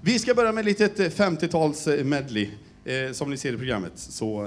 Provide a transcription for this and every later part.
Vi ska börja med lite 50-tals medley som ni ser i programmet. Så...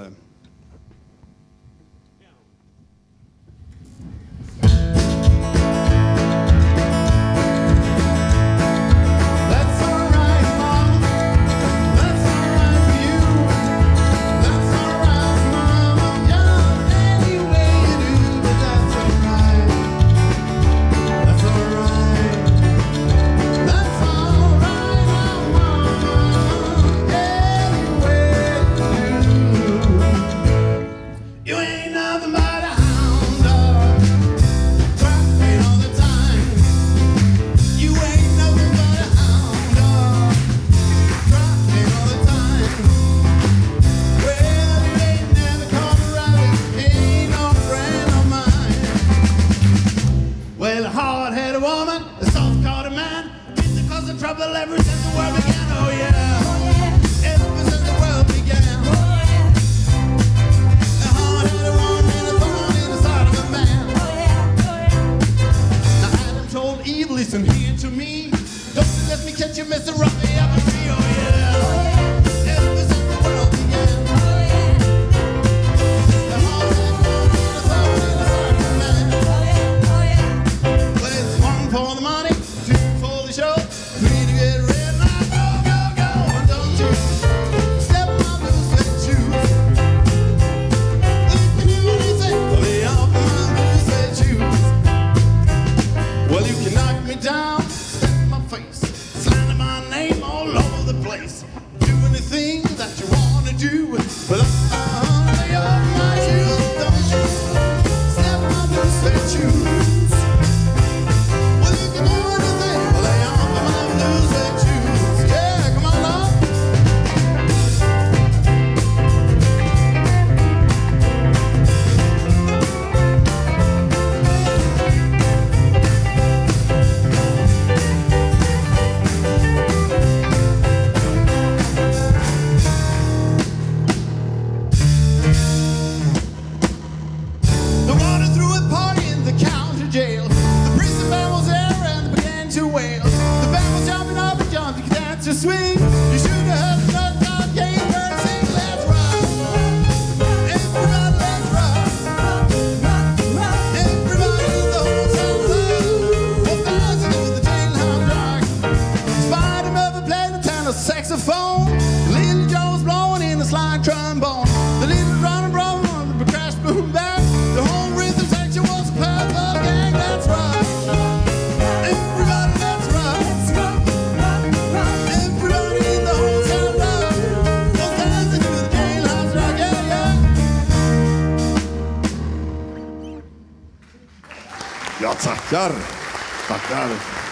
Tackar.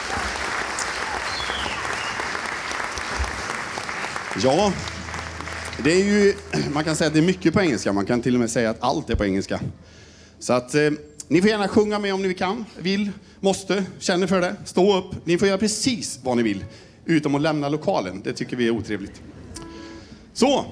Ja, det är ju, man kan säga att det är mycket på engelska. Man kan till och med säga att allt är på engelska. Så att ni får gärna sjunga med om ni kan, vill, måste, känner för det. Stå upp, ni får göra precis vad ni vill. Utom att lämna lokalen, det tycker vi är otrevligt. Så!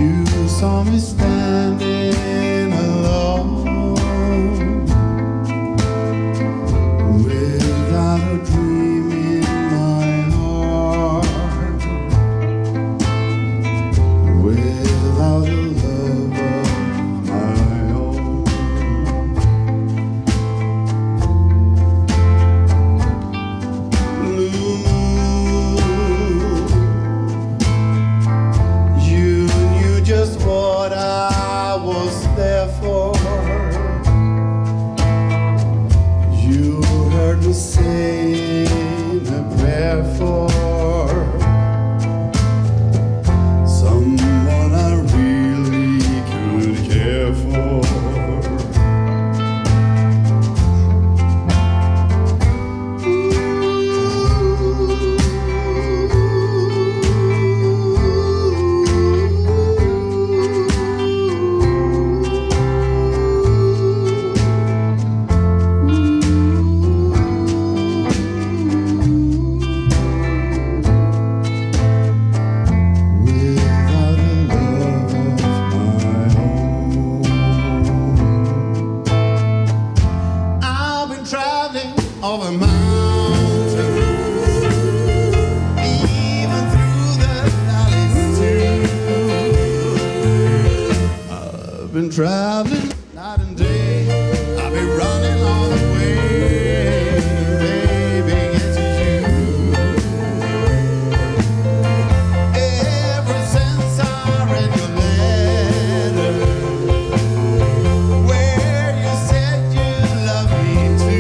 Standing alone been traveling night and day. I've been running all the way, baby, get to you. Ever since I read your letter, where you said you love me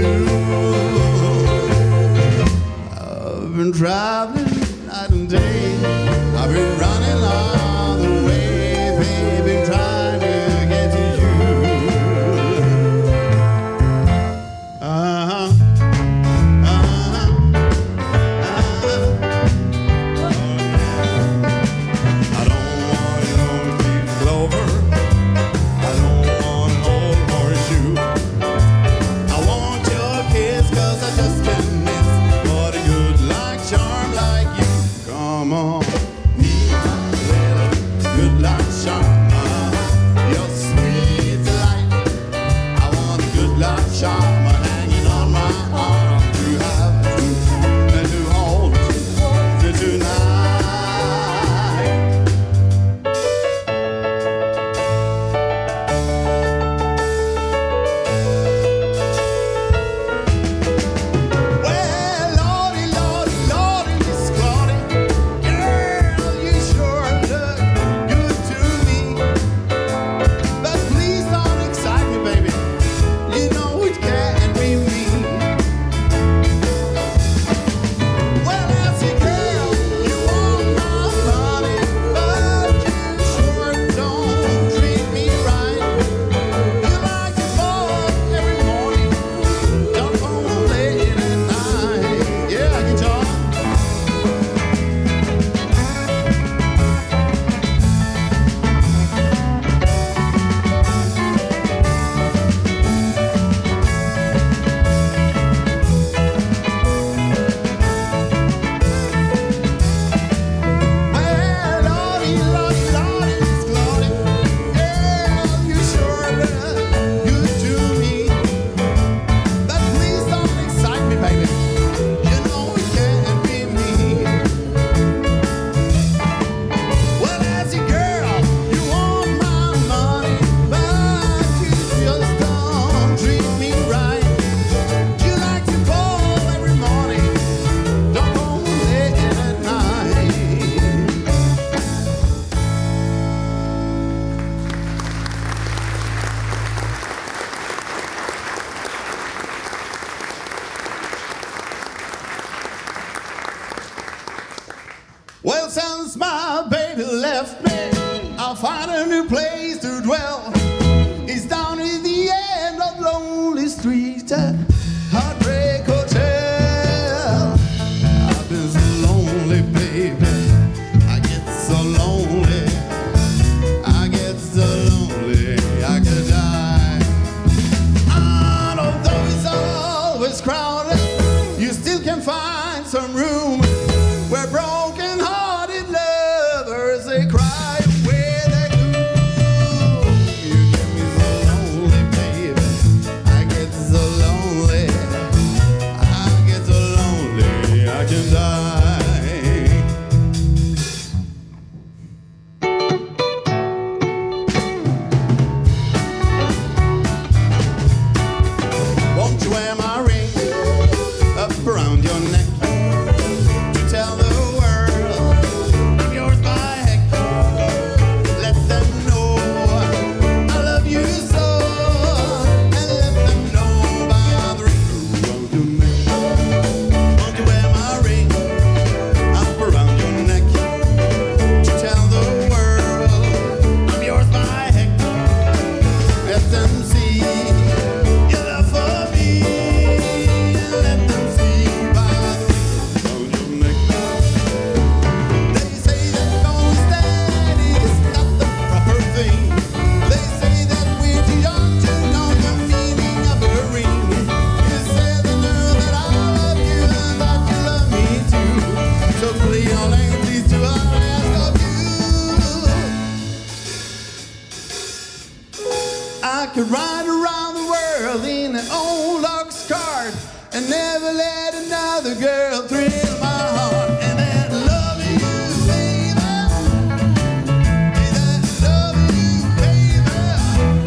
too, I've been traveling night and day. I've been running all the way, baby, trying to get to you. I don't want an old leaf clover. I don't want an old horseshoe. I want your kiss 'cause I just can't miss what a good luck charm like you. Come on, need a little good luck charm. Your sweet delight. I want a good luck charm hanging on my arm to have and to hold tonight. Well, Lordy, Lordy, Lordy, Miss Claudie, girl, you sure look good to me. But please don't excite me, baby. You know it can't be me. Well, as a girl, you want my money, but you sure don't treat me right. You like to fall every morning, don't go late at night. Yeah, I can talk. Well, Lordy, Lordy, Lordy, Miss Claudie, girl, you sure look good to me. But please don't excite me, baby. You know it can't be me. Well, as a girl, you want my money, but you just don't treat me right. You like to call every morning, don't go late at night. Well, since my baby left me, I'll find a new place to dwell. It's down at the end of Lonely Street at Heartbreak Hotel. I've been so lonely, baby. I get so lonely. I get so lonely, I could die. And although it's always crowded, you still can find some room where broken-hearted lovers they cry where they do. You get me so lonely, baby. I get so lonely. I get so lonely, I can die. Won't you wear my ring up around your neck to tell the world I'm yours by heck? Let them know I love you so, and let them know by the ring around your neck. Won't you wear my ring up around your neck to tell the world I'm yours by heck? Let them see your love for me, and let them see by the ring around your neck. They say that going steady is not the proper thing. They say that we're too young to know the meaning of a ring. You said they knew that I love you and that you love me too. So Cleone, please do I ask of you? I could ride around the world in an old ox cart and never let another girl thrill my heart. And that loving you, baby, that loving you, baby,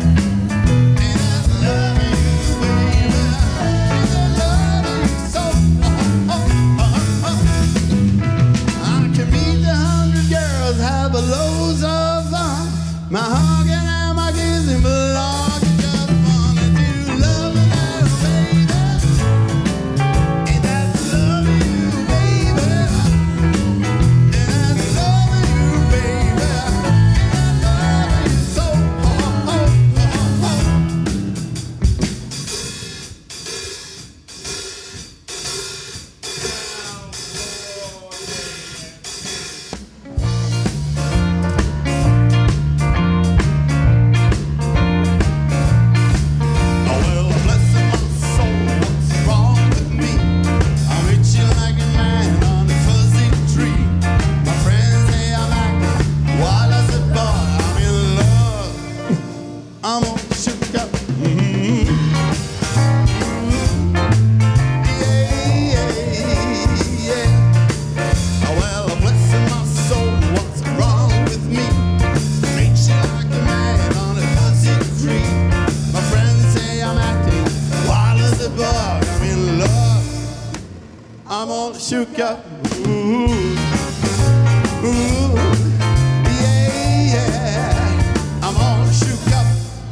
shook up. Ooh, ooh, yeah, yeah. I'm all shook up.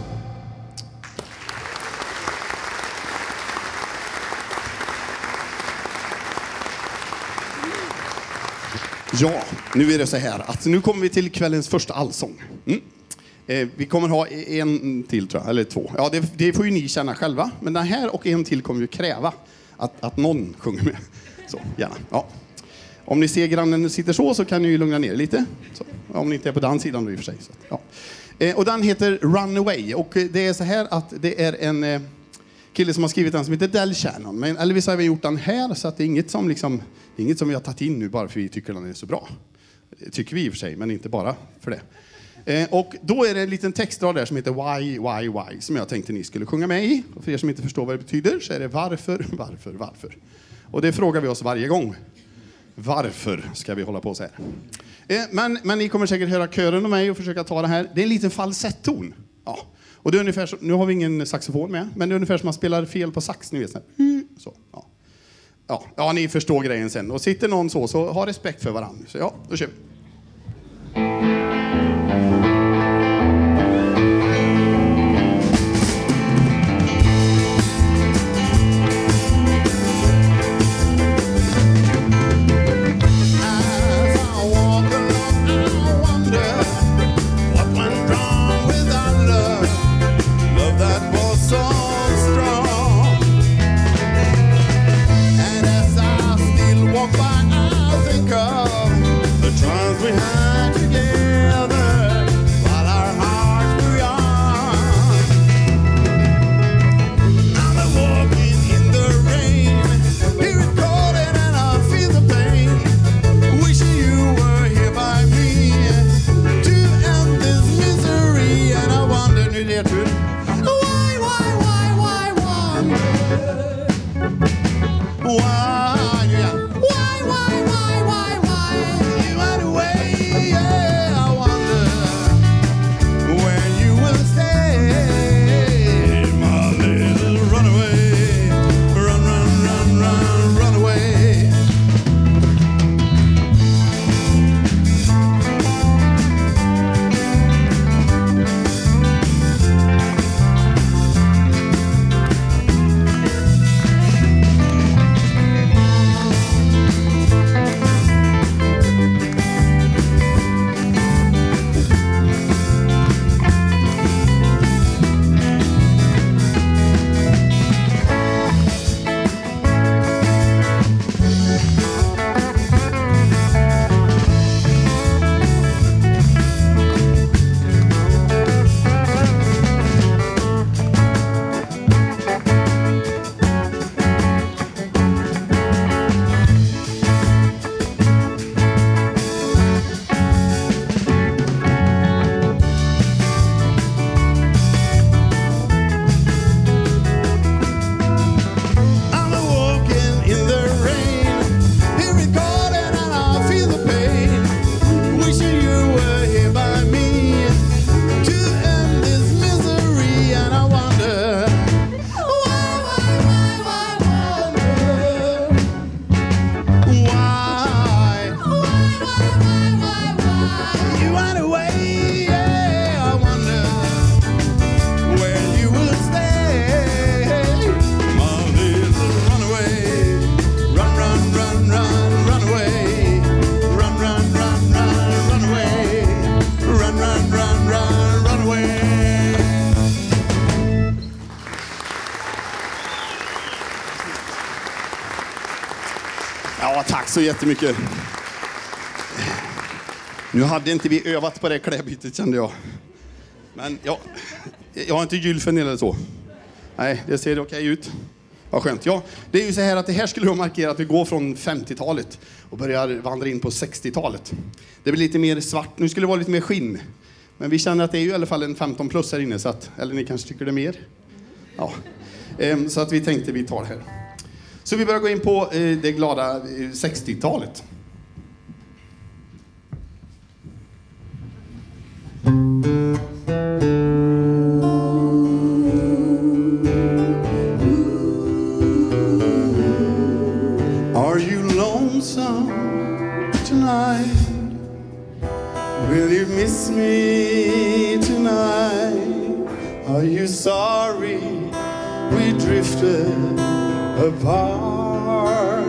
Ja, nu är det så här att nu kommer vi till kvällens första allsång. Vi kommer ha en till tror jag, eller två. Ja, det får ju ni känna själva. Men den här och en till kommer ju kräva att någon sjunger med. Så, gärna. Ja. Om ni ser grannen sitter så kan ni ju lugna ner lite. Så, om ni inte är på den sidan då i och för sig. Så, ja. Och den heter Runaway. Och det är så här att det är en kille som har skrivit den som heter Del Shannon. Men Elvis har gjort den här så att det är inget som vi har tagit in nu bara för vi tycker den är så bra. Det tycker vi i och för sig, men inte bara för det. Och då är det en liten textrad där som heter why som jag tänkte ni skulle sjunga med i. Och för er som inte förstår vad det betyder så är det varför. Och det frågar vi oss varje gång. Varför ska vi hålla på så här? Men ni kommer säkert höra kören och mig och försöka ta det här. Det är en liten falsetton. Ja. Och det är ungefär så, nu har vi ingen saxofon med, men det är ungefär som man spelar fel på sax, ni vet så. Ja. Ja, ni förstår grejen sen. Och sitter någon så ha respekt för varandra. Så ja, då kör vi. Ja, tack så jättemycket. Nu hade inte vi övat på det klädbytet, kände jag. Men ja, jag har inte gylfen eller så. Nej, det ser okej ut. Vad skönt. Ja, det är ju så här att det här skulle markera att vi går från 50-talet och börjar vandra in på 60-talet. Det blir lite mer svart. Nu skulle det vara lite mer skinn. Men vi känner att det är ju i alla fall en 15 plus här inne. Så att, eller ni kanske tycker det är mer. Ja. Så att vi tänkte vi tar det här. Så vi börjar gå in på det glada 60-talet. Are you lonely? you sorry we drifted apart?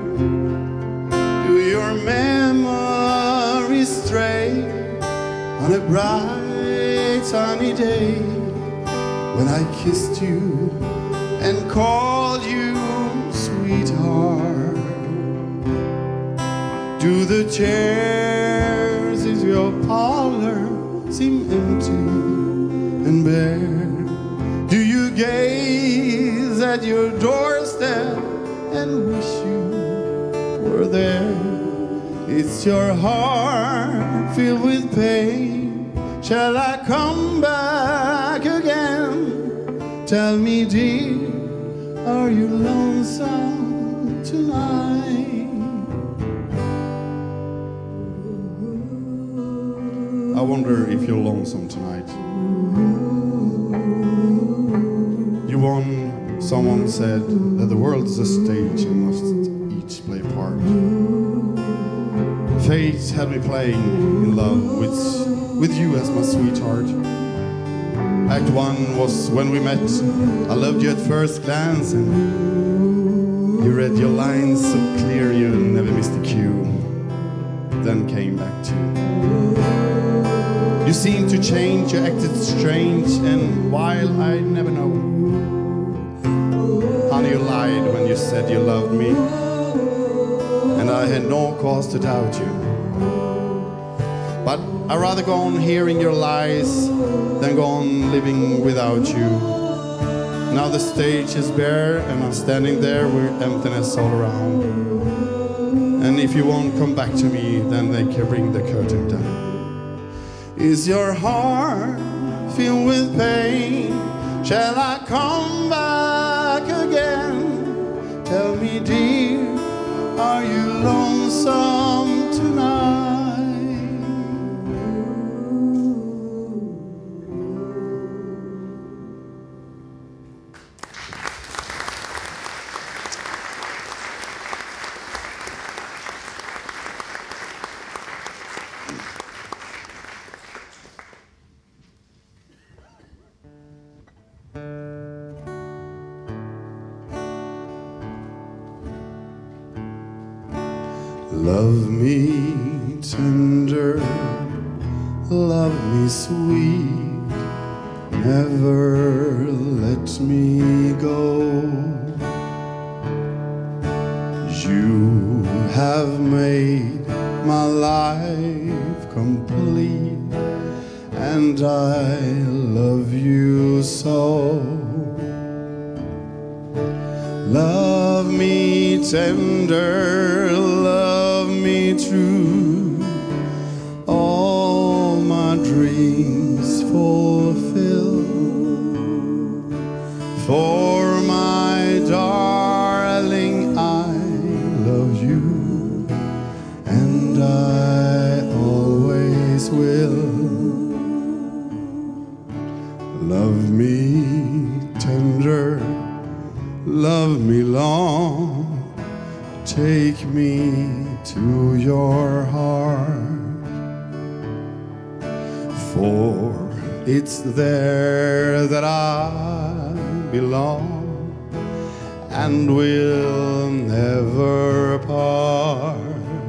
Do your memories stray on a bright sunny day when I kissed you and called you sweetheart? Do the chairs in your parlor seem empty and bare? Do you gaze at your doorstep and wish you were there? Is your heart filled with pain? Shall I come back again? Tell me, dear, are you lonesome tonight? I wonder if you're lonesome tonight. You won, someone said that the world is a stage and must each play a part. Fate had me playing in love with you as my sweetheart. Act 1 was when we met. I loved you at first glance, and you read your lines so clear you never missed a cue. Then came back to you seemed to change, you acted strange, and while I never know, honey, you lied when you said you loved me, and I had no cause to doubt you. But I'd rather go on hearing your lies than go on living without you. Now the stage is bare and I'm standing there with emptiness all around. And if you won't come back to me, then they can bring the curtain down. Is your heart filled with pain? Shall I come back again? Tell me, dear, are you lonesome tonight? Love me tender, love me sweet, never let me go. You have made my life complete, and I love you so. Love me tender, love me true, all my dreams fulfill. For my darling, I love you, and I always will. Love me tender, love me long, take me to your heart, for it's there that I belong and will never part.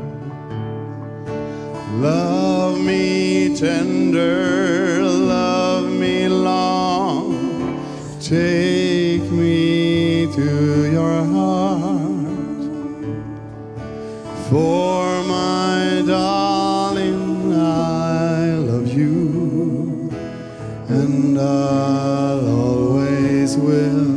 Love me tender, love me long, take me to your heart, for my darling, I love you, and I'll always will.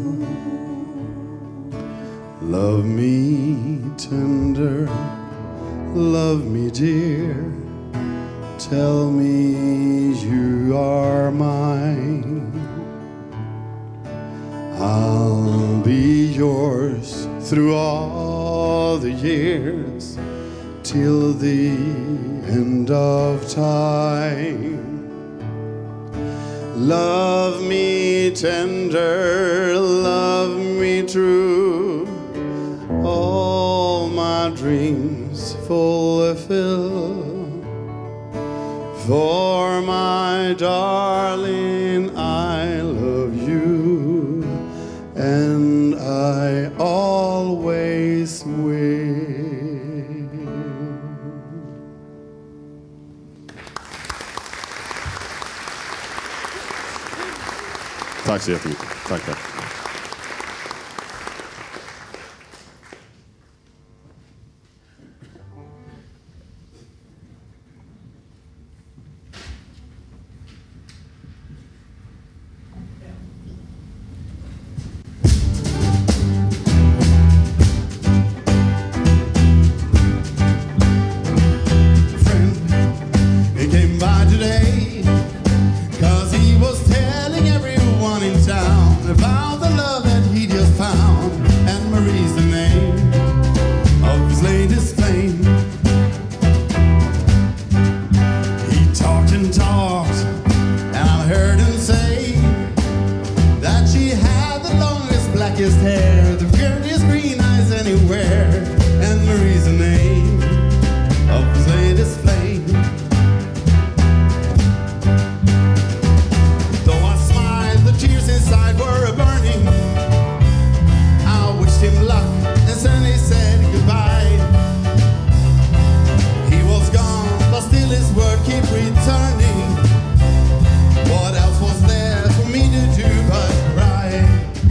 Love me tender, love me dear, tell me you are mine. I'll be yours through all the years, till the end of time. Love me tender, love me true, all my dreams fulfill. For my darling, I Tack så jättemycket. Tack. Hair, the prettiest green eyes anywhere, and Marie's the name of his latest flame. Though I smiled, the tears inside were a-burning. I wished him luck, and then he said goodbye. He was gone, but still his word keep returning. What else was there for me to do but cry?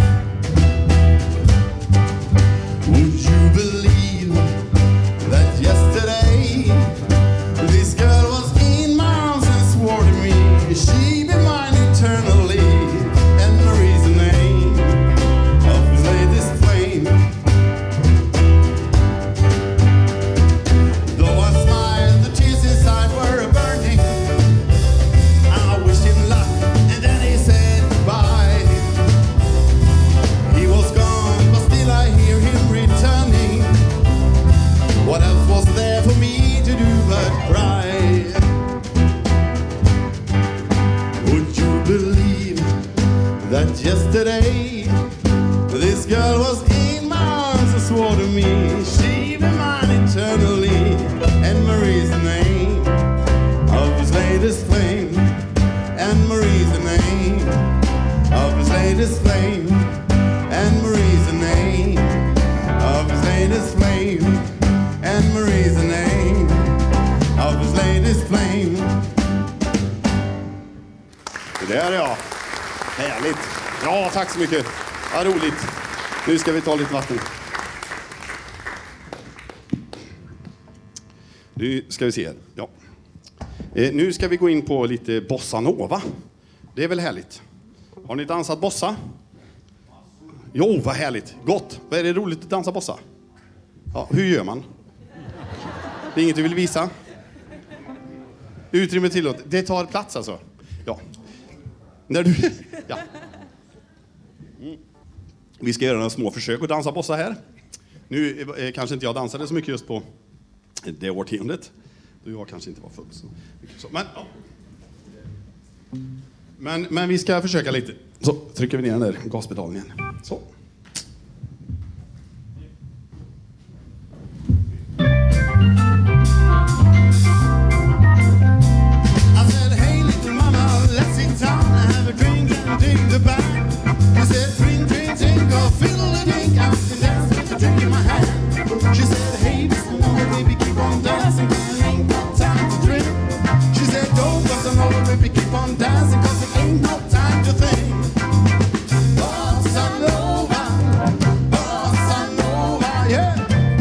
Would you believe that yesterday this girl was in my arms and swore to me she'd be mine eternally? And Marie's the name of his latest flame. Though I smiled, the tears inside were burning. I wished him luck, and then he said goodbye. He was gone, but still I hear him returning. What else was there for me to do but cry? Would you believe that yesterday this girl was in my arms and swore to me she'd be mine eternally? And Marie's the name of his latest flame. And Marie's the name of his latest flame. And Marie's the name of his latest flame. And Marie's the name of his latest flame. Det där är jag. Härligt. Ja, tack så mycket. Ja, roligt. Nu ska vi ta lite vatten. Nu ska vi se här. Ja. Nu ska vi gå in på lite bossa nova. Det är väl härligt. Har ni dansat bossa? Jo, vad härligt. Gott. Vad är det roligt att dansa bossa? Ja, hur gör man? Det är inget du vill visa? Utrymme tillåt. Det tar plats alltså. Ja. När du... Ja. Vi ska göra några små försök att dansa bossa här. Nu kanske inte jag dansade så mycket just på det årtiondet. Då jag kanske inte var full så mycket så. Men vi ska försöka lite. Så trycker vi ner den där gaspedalen igen. Så. I said, hey little mama, let's sit down and have a drink and dig the back. She said, drink, drink, drink, or fiddle the drink, I can dance with the drink in my hand. She said, hey little mama, baby, keep on dancing, cause it ain't no time to drink. She said, don't bossa nova, baby, keep on dancing, cause it ain't no time to think. Bossa nova, yeah.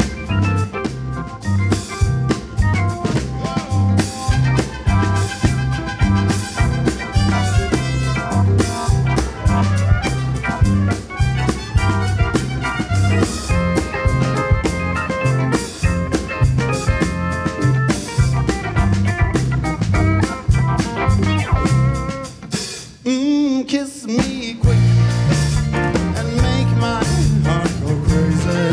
Kiss me quick and make my heart go crazy.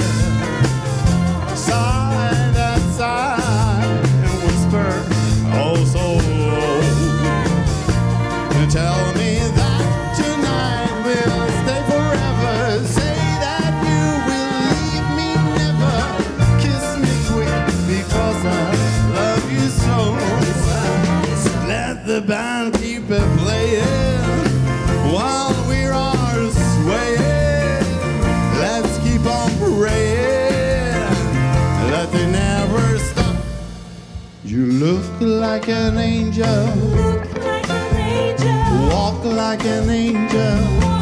Side and side and whisper, oh so low. And tell me that tonight we'll stay forever. Say that you will leave me never. Kiss me quick because I love you so. Let the band keep it playing while we are swaying. Let's keep on praying that they never stop. You look like an angel, walk like an angel.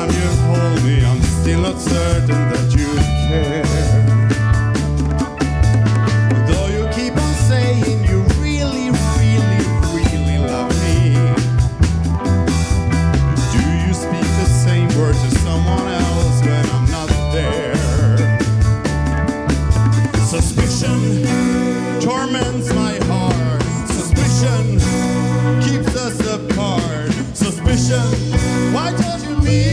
time you hold me, I'm still not certain that you care. Though you keep on saying you really, really, really love me, do you speak the same word to someone else when I'm not there? Suspicion torments my heart. Suspicion keeps us apart. Suspicion, why told you me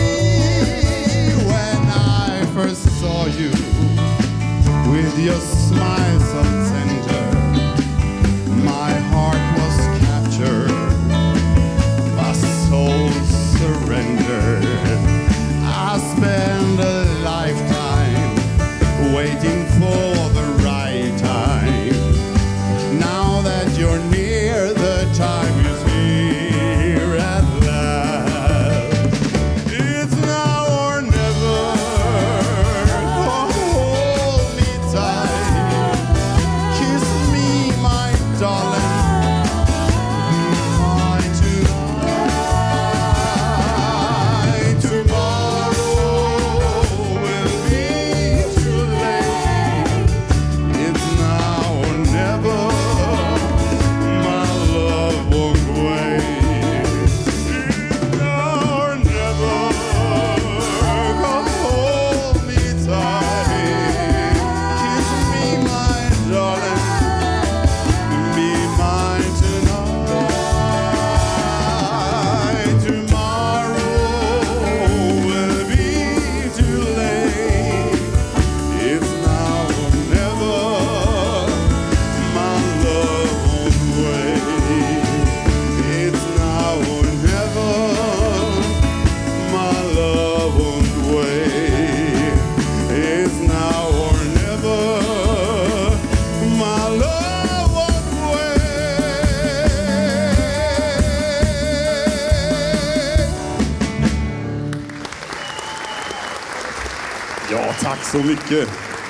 when I first saw you with your smile so tender? My heart was captured, my soul surrendered. I spent a lifetime waiting for the right time. Now that you're near, the time is here at last. It's now or never. Hold me tight, kiss me, my darling. Mine tonight. Tomorrow will be too late. It's now or never. My love won't wait. It's now or never. Hold me tight. Kiss me, my darling. Be mine tonight. Tomorrow will be too late. It's now or never. My love won't wait. It's now or never. My love won't wait. It's now or never. My love won't wait. Ja, tack så mycket.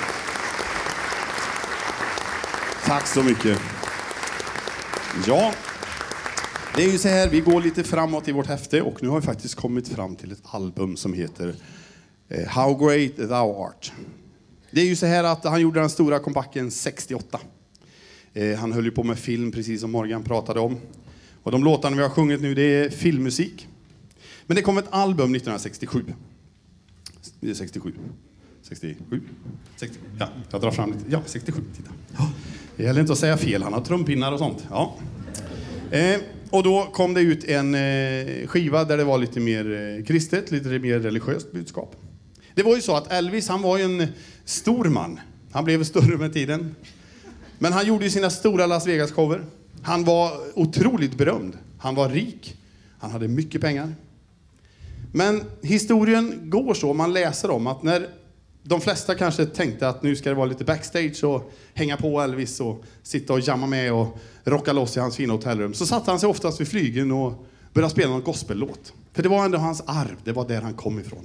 Tack så mycket. Ja, det är ju så här, vi går lite framåt i vårt häfte och nu har vi faktiskt kommit fram till ett album som heter How Great Thou Art. Det är ju så här att han gjorde den stora comebacken 68. Han höll ju på med film precis som Morgan pratade om. Och de låtarna vi har sjungit nu, det är filmmusik. Men det kom ett album 1967. Det är 67. 67? 60. Ja, jag drar fram lite. Ja, 67. Titta. Ja. Det gäller inte att säga fel. Han har trumpinnar och sånt. Ja. Och då kom det ut en skiva där det var lite mer kristet, lite mer religiöst budskap. Det var ju så att Elvis, han var ju en stor man. Han blev större med tiden. Men han gjorde ju sina stora Las Vegas-shower. Han var otroligt berömd. Han var rik. Han hade mycket pengar. Men historien går så, man läser om att när de flesta kanske tänkte att nu ska det vara lite backstage och hänga på Elvis och sitta och jamma med och rocka loss i hans fina hotellrum, så satt han sig oftast vid flygen och började spela någon gospellåt. För det var ändå hans arv, det var där han kom ifrån.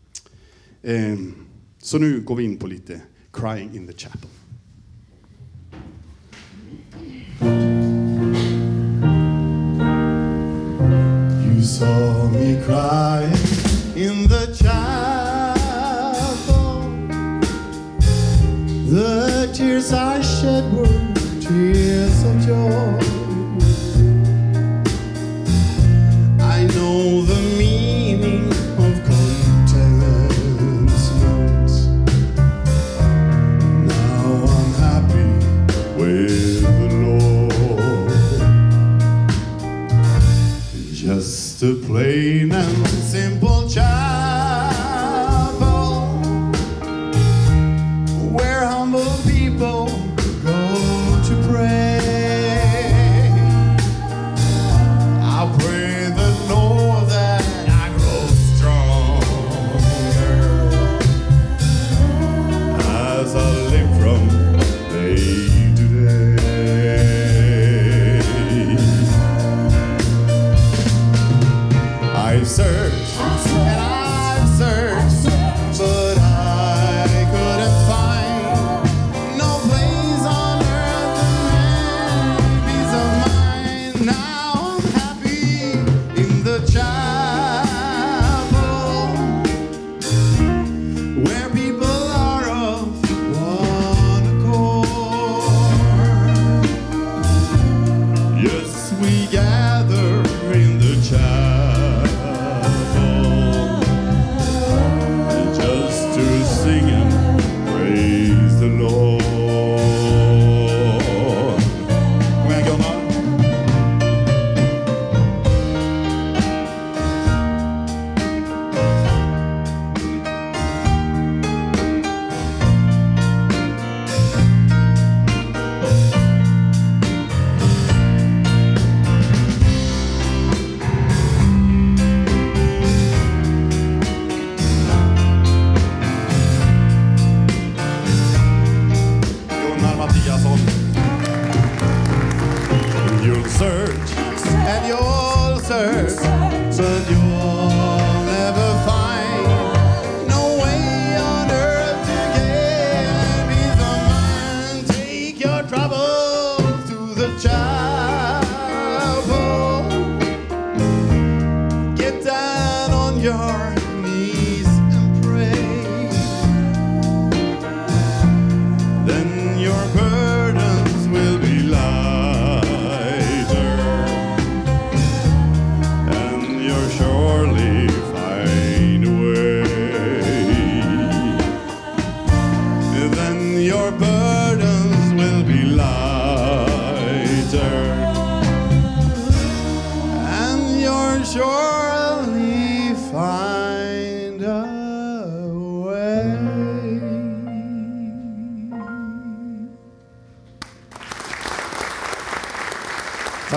Så nu går vi in på lite Crying in the Chapel. You saw me crying in the chapel. The tears I shed were tears of joy. I know the meaning of contentment. Now I'm happy with the Lord. Just a plain and simple chapel where humble people go to pray.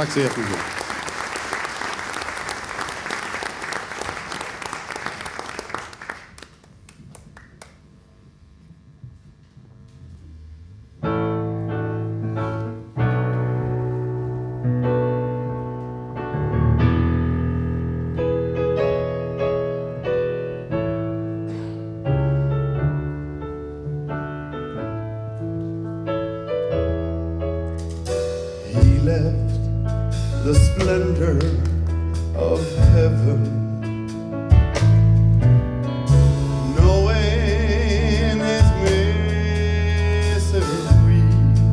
Tack så jättemycket. Left the splendor of heaven, knowing his misery.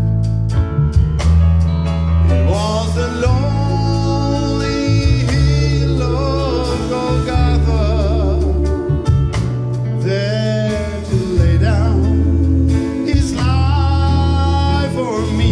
It was the lonely hill of Golgotha, there to lay down his life for me.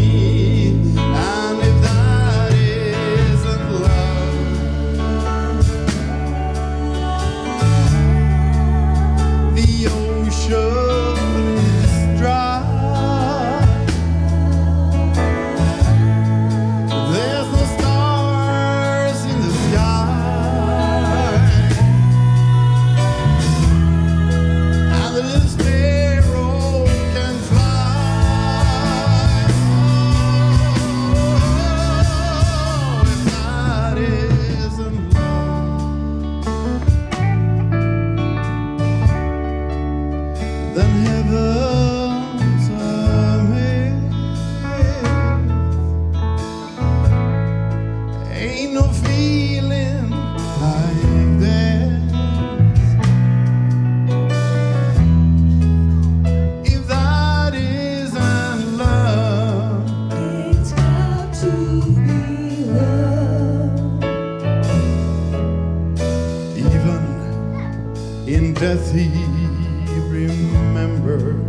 In death he remembered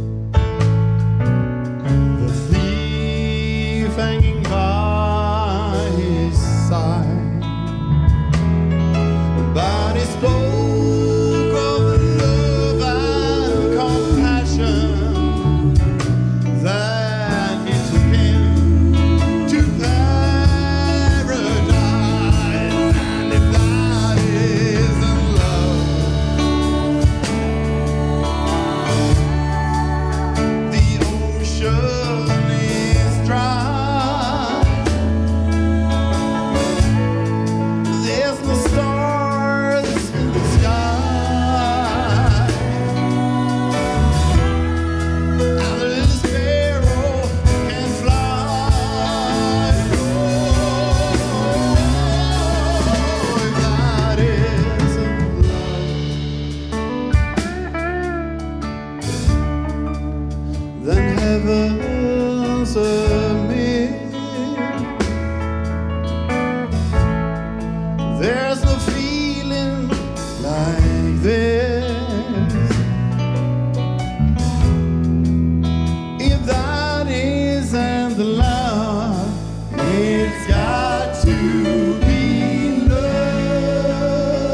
the thief hanging by his side, but he spoke of love and compassion that he took him to paradise. And if that isn't love, then heaven's amid. There's no feeling like this. If that isn't the love, it's got to be love.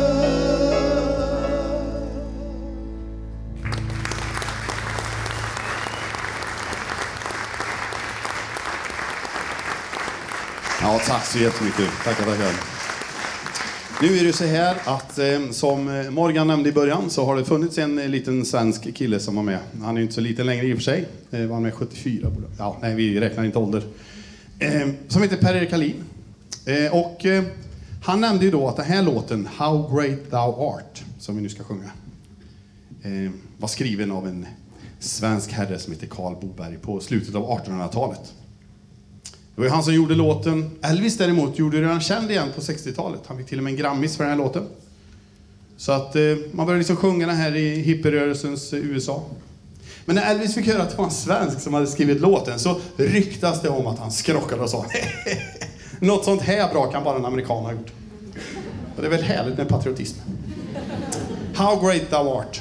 Ja, tack så jättemycket. Tackar. Nu är det så här att som Morgan nämnde i början så har det funnits en liten svensk kille som var med. Han är ju inte så liten längre i och för sig. Var med 74. Ja, nej, vi räknar inte ålder. Som heter Per-Erik Hallin. Och han nämnde ju då att den här låten How Great Thou Art, som vi nu ska sjunga, var skriven av en svensk herre som heter Karl Boberg på slutet av 1800-talet. Det var ju han som gjorde låten. Elvis däremot gjorde redan känd igen på 60-talet. Han fick till och med en Grammis för den här låten. Så att man började liksom sjunga den här i hippierörelsens USA. Men när Elvis fick höra att det var en svensk som hade skrivit låten så ryktas det om att han skrockade och sa något sånt här bra kan bara en amerikan ha gjort. Och det är väl härligt med patriotism. How Great Thou Art.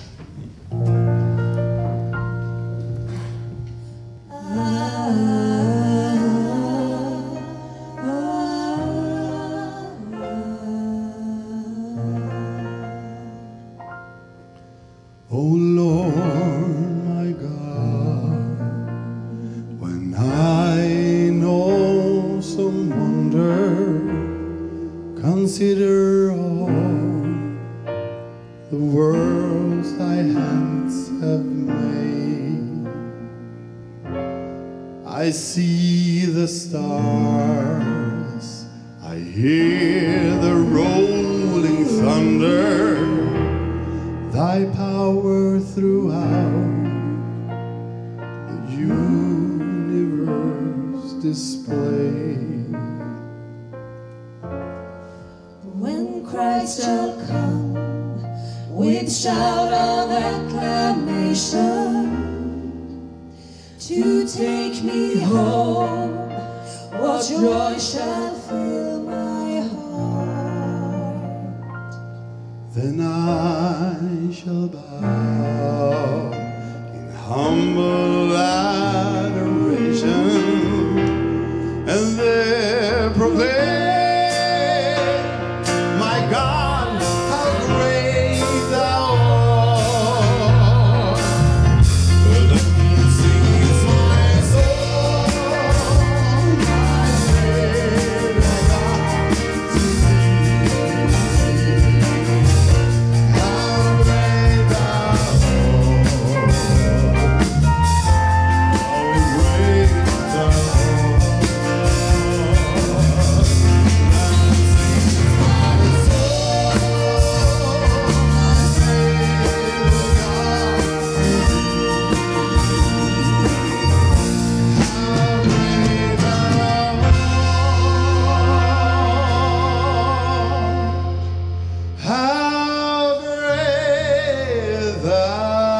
Oh Lord, my God, when I know some wonder worlds thy hands have made. I see the stars, I hear the rolling thunder, thy power throughout the universe displayed. When Christ shall come with shout of acclamation to take me home, what joy shall fill my heart. Then I shall bow in humble adoration and there proclaim, my God, how great thou art. Let me sing my soul, my Savior God, to thee. How great thou art, how great thou art. How great thou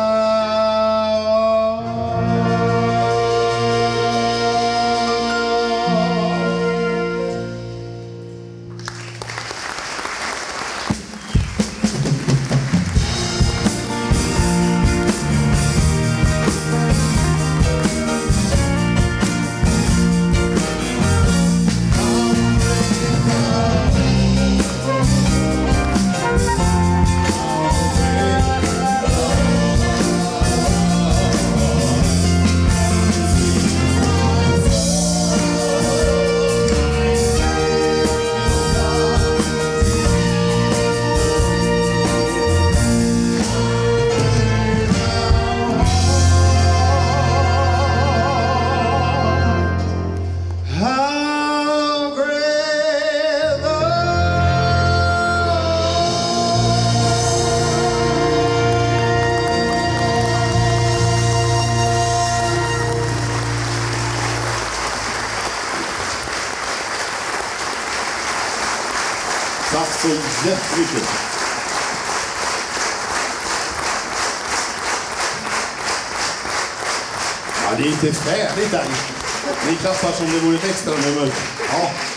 How great thou Tack så jättemycket. Ja, det är inte färdigt än. Ni klappar som det vore ett extra nummer. Ja.